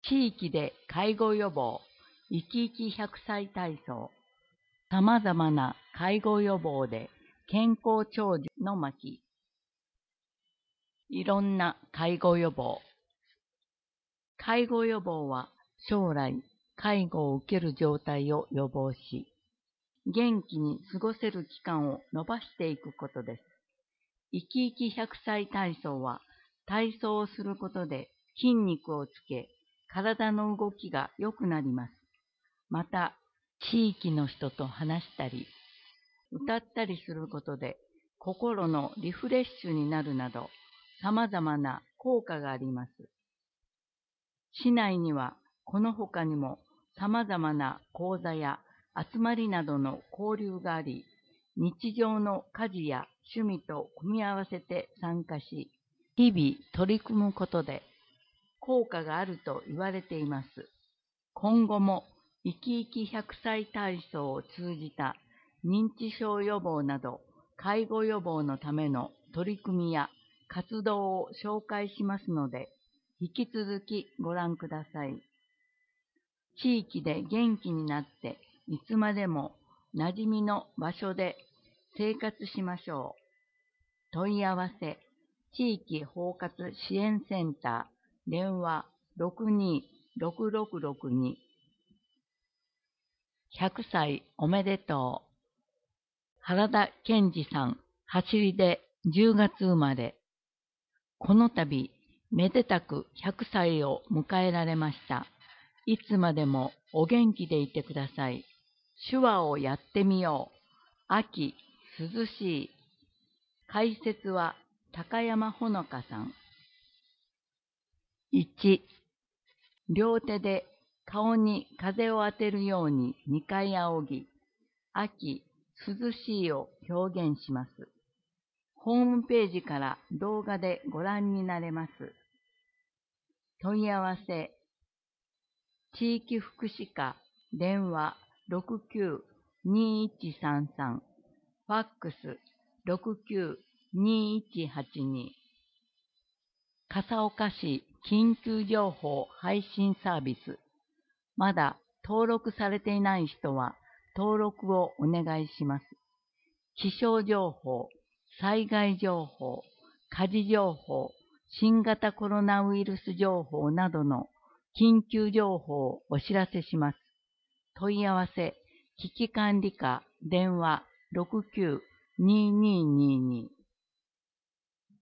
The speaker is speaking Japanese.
地域で介護予防、生き生き100歳体操。様々な介護予防で健康長寿の巻。いろんな介護予防。介護予防は将来介護を受ける状態を予防し、元気に過ごせる期間を延ばしていくことです。生き生き100歳体操は体操をすることで筋肉をつけ、体の動きが良くなります。また、地域の人と話したり、歌ったりすることで心のリフレッシュになるなど、様々な効果があります。市内にはこの他にも様々な講座や集まりなどの交流があり、日常の家事や趣味と組み合わせて参加し、日々取り組むことで効果があると言われています。今後も生き生き100歳体操を通じた認知症予防など介護予防のための取り組みや活動を紹介しますので、引き続きご覧ください。地域で元気になっていつまでも馴染みの場所で生活しましょう。問い合わせ、地域包括支援センター、電話626662。100歳おめでとう。原田健二さん、走りで10月生まれ。この度、めでたく100歳を迎えられました。いつまでもお元気でいてください。手話をやってみよう。秋、涼しい。解説は高山ほのかさん。1、両手で顔に風を当てるように2回仰ぎ、秋、涼しいを表現します。ホームページから動画でご覧になれます。問い合わせ、地域福祉課、電話69-2133、ファックス69-2182。笠岡市緊急情報配信サービス。まだ登録されていない人は登録をお願いします。気象情報、災害情報、火事情報、新型コロナウイルス情報などの緊急情報をお知らせします。問い合わせ、危機管理課電話69-2222